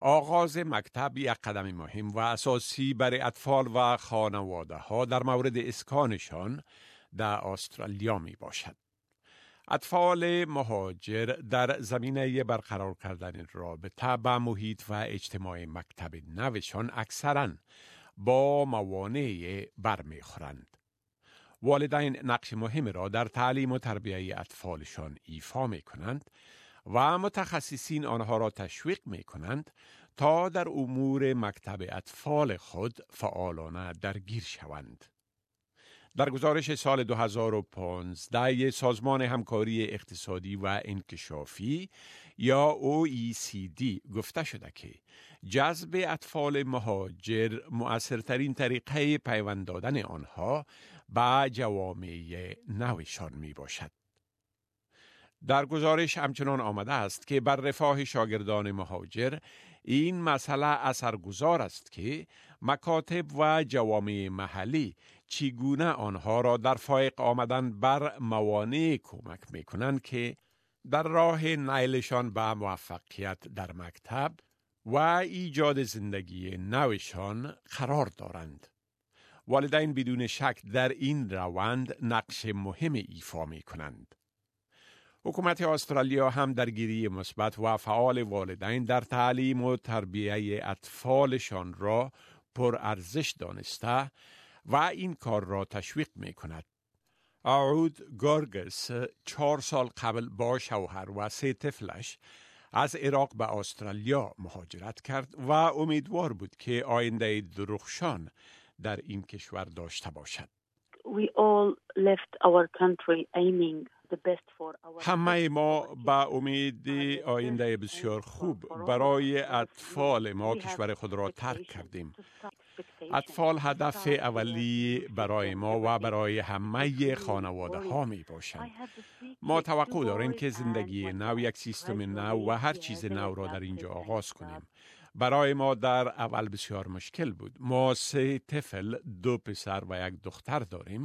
آغاز مکتب یک قدم مهم و اساسی برای اطفال و خانواده ها در مورد اسکانشان در استرالیا می باشد. اطفال مهاجر در زمینه برقرار کردن رابطه با محیط و اجتماع مکتب نوشان اکثراً با موانع برمیخورند. والدین نقش مهم را در تعلیم و تربیت اطفالشان ایفا می کنند و متخصصین آنها را تشویق می کنند تا در امور مکتب اطفال خود فعالانه درگیر شوند. در گزارش سال 2015 سازمان همکاری اقتصادی و انکشافی یا OECD گفته شده که جذب اطفال مهاجر مؤثرترین طریقه پیوند دادن آنها به جوامع نوشان می باشد. در گزارش همچنان آمده است که بر رفاه شاگردان مهاجر این مسئله اثرگذار است که مکاتب و جوامع محلی چگونه آنها را در فائق آمدن بر موانع کمک می کنند که در راه نیلشان به موفقیت در مکتب و ایجاد زندگی نوشان قرار دارند. والدین بدون شک در این روند نقش مهم ایفا می کنند. حکومت استرالیا هم درگیری مثبت و فعال والدین در تعلیم و تربیت اطفالشان را پرارزش دانسته و این کار را تشویق می کند. اعود گارگس 4 سال قبل با شوهر و 3 طفلش از عراق به استرالیا مهاجرت کرد و امیدوار بود که آینده درخشان در این کشور داشته باشد. We all left our country aiming the best for our همه ما با امید آینده بسیار خوب برای اطفال ما کشور خود را ترک کردیم. اطفال هدف اولی برای ما و برای همه خانواده ها می باشند. ما توقع داریم که زندگی نو یک سیستم نو و هر چیز نو را در اینجا آغاز کنیم. برای ما در اول بسیار مشکل بود. ما 3 طفل، 2 پسر و 1 دختر داریم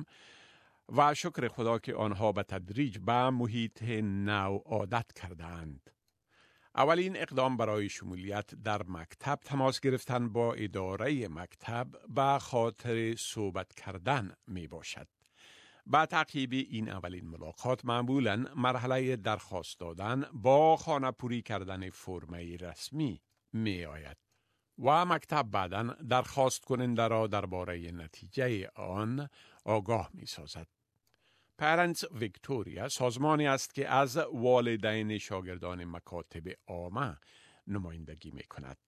و شکر خدا که آنها به تدریج به محیط نو عادت کردند. اولین اقدام برای شمولیت در مکتب تماس گرفتن با اداره مکتب به خاطر صحبت کردن می باشد. با تعقیب این اولین ملاقات معمولاً مرحله درخواست دادن با خانه پوری کردن فرم رسمی می آید و مکتب بعداً درخواست کننده را درباره نتیجه آن آگاه می سازد. پرنتس ویکتوریا سازمانی است که از والدین شاگردان مکاتب عامه نمایندگی می کند.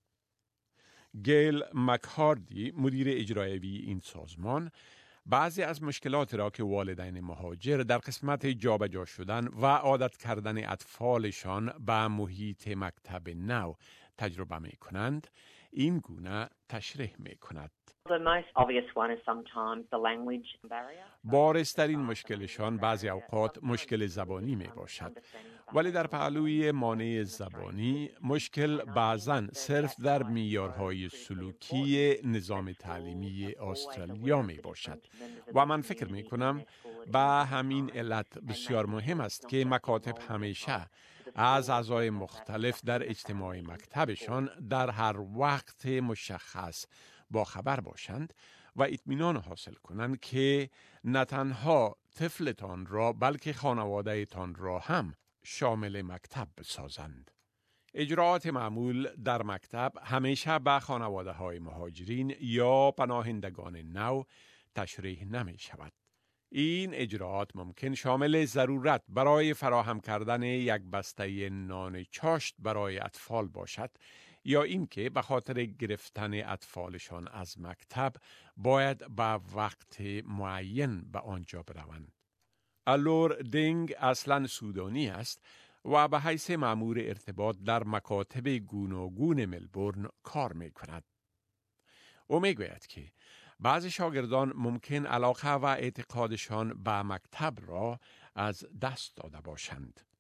گیل مکهاردی مدیر اجرایی این سازمان بعضی از مشکلات را که والدین مهاجر در قسمت جابجا شدن و عادت کردن اطفالشان به محیط مکتب نو تجربه می کنند این گونه تشریح می کند. The most obvious one is sometimes the language barrier. بارزترین مشکلشان بعضی اوقات مشکل زبانی می باشد. ولی در پهلوی مانع زبانی مشکل بعضاً صرف در معیارهای سلوکی نظام تعلیمی استرالیا می باشد و من فکر می کنم به همین علت بسیار مهم است که مکاتب همیشه از اعضای مختلف در اجتماع مکتبشان در هر وقت مشخص با خبر باشند و اطمینان حاصل کنند که نه تنها طفلتان را بلکه خانواده تان را هم شامل مکتب بسازند. اجراعات معمول در مکتب همیشه به خانواده های مهاجرین یا پناهندگان نو تشریح نمی شود. این اجراعات ممکن شامل ضرورت برای فراهم کردن یک بسته نان چاشت برای اطفال باشد یا اینکه به خاطر گرفتن اطفالشان از مکتب باید به وقت معین به آنجا بروند. الور دینگ اصلاً سودانی است و به حیث مأمور ارتباط در مکاتب گوناگون ملبورن کار می کند. او می گوید که بعضی شاگردان ممکن علاقه و اعتقادشان به مکتب را از دست داده باشند.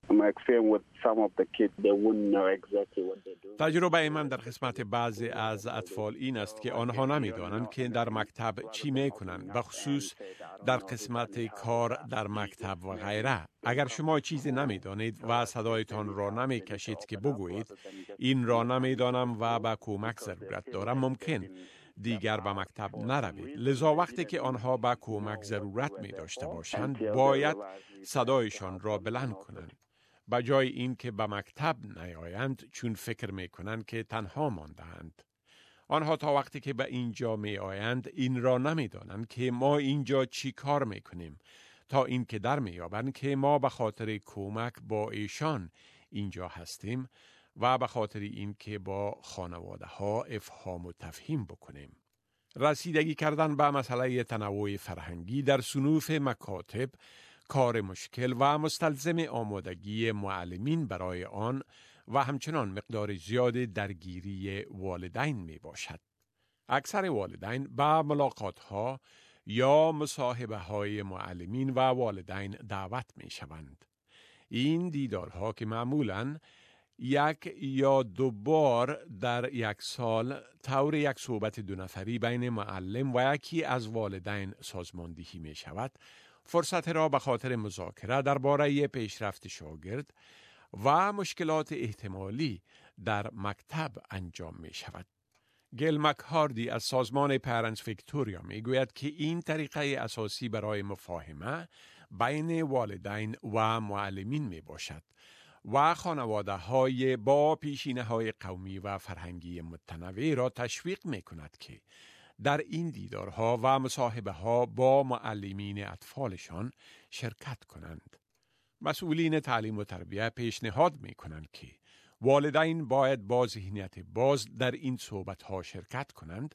تجربه من در قسمت بعضی از اطفال این است که آنها نمی‌دانند که در مکتب چی می‌کنند، بخصوص در قسمت کار در مکتب و غیره. اگر شما چیزی نمی‌دانید و صدایتان را نمی‌کشید که بگویید این را نمی‌دانم و به کمک ضرورت دارم، ممکن دیگر به مکتب نروید. لذا وقتی که آنها به کمک ضرورت می داشته باشند، باید صدایشان را بلند کنند. به جای این که به مکتب نیایند، چون فکر می کنند که تنها مانده‌اند. آنها تا وقتی که به اینجا می آیند این را نمی دانند که ما اینجا چی کار می کنیم، تا این که در می یابند که ما به خاطر کمک با ایشان اینجا هستیم و به خاطر این که با خانواده ها افهام و تفهیم بکنیم. رسیدگی کردن به مسئله تنوع فرهنگی در صنوف مکاتب کار مشکل و مستلزم آمادگی معلمین برای آن و همچنان مقدار زیاد درگیری والدین می باشد. اکثر والدین به ملاقات ها یا مصاحبه های معلمین و والدین دعوت می شوند. این دیدارها که معمولاً 1 یا 2 بار در 1 سال طور یک صحبت 2 نفری بین معلم و یکی از والدین سازماندهی می شود، فرصت را به خاطر مذاکره درباره پیشرفت شاگرد و مشکلات احتمالی در مکتب انجام می شود. گل مکهاردی از سازمان پرنتس ویکتوریا می گوید که این طریقه اساسی برای مفاهمه بین والدین و معلمین می باشد و خانواده های با پیشینه های قومی و فرهنگی متنوع را تشویق می کند که در این دیدارها و مصاحبه ها با معلمین اطفالشان شرکت کنند. مسئولین تعلیم و تربیت پیشنهاد می کنند که والدین باید با ذهنیت باز در این صحبت ها شرکت کنند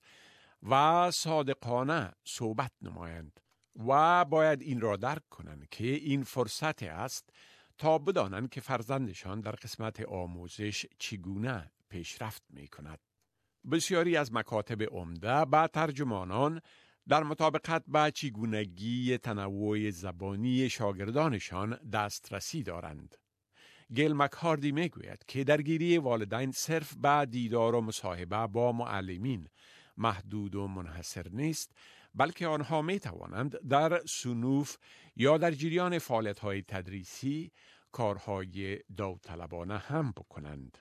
و صادقانه صحبت نمایند و باید این را درک کنند که این فرصت است تا بدانند که فرزندشان در قسمت آموزش چگونه پیشرفت می کند. بسیاری از مکاتب عمده با ترجمانان در مطابقت با چگونگی تنوع زبانی شاگردانشان دسترسی دارند. گیل مکهاردی می گوید که درگیری والدین صرف با دیدار و مصاحبه با معلمین محدود و منحصر نیست، بلکه آنها می توانند در صنوف یا در جریان فعالیت‌های تدریسی کارهای داوطلبانه هم بکنند.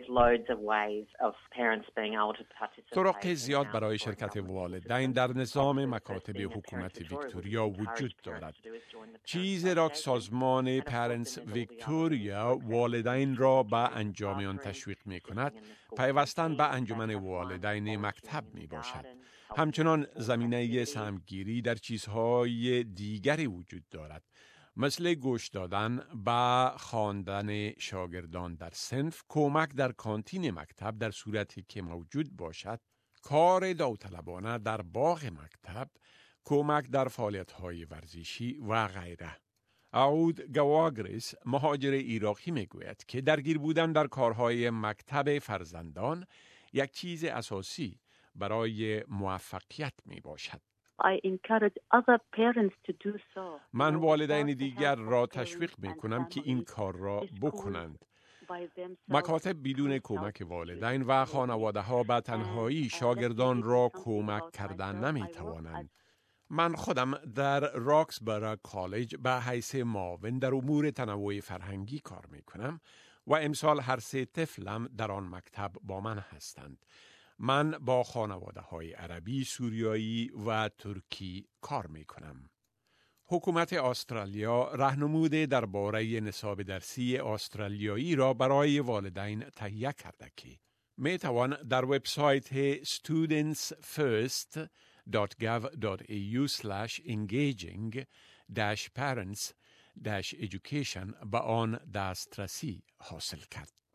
طرق زیاد برای شرکت والدین در نظام مکاتب حکومت ویکتوریا وجود دارد. چیزی را که سازمان پرنتس ویکتوریا والدین را به انجام آن تشویق می کند، پیوستن به انجمن والدین مکتب می باشد. همچنان زمینه سهمگیری در چیزهای دیگری وجود دارد، مثل گوش دادن به خواندن شاگردان در صنف، کمک در کانتین مکتب در صورتی که موجود باشد، کار داوطلبانه در باغ مکتب، کمک در فعالیت‌های ورزشی و غیره. اعود گواگریس، مهاجر عراقی، میگوید که درگیر بودن در کارهای مکتب فرزندان یک چیز اساسی برای موفقیت می باشد. من والدین دیگر را تشویق می کنم که این کار را بکنند. مکاتب بدون کمک والدین و خانواده ها به تنهایی شاگردان را کمک کردن نمی توانند. من خودم در راکسبرا کالج به حیث معاون در امور تنوع فرهنگی کار می کنم و امسال هر 3 طفلم در آن مکتب با من هستند. من با خانواده های عربی، سوریایی و ترکی کار می کنم. حکومت استرالیا راهنمود درباره نصاب درسی استرالیایی را برای والدین تهیه کرده که می توان در وبسایت studentsfirst.gov.au/engaging-parents-education به آن دسترسی حاصل کرد.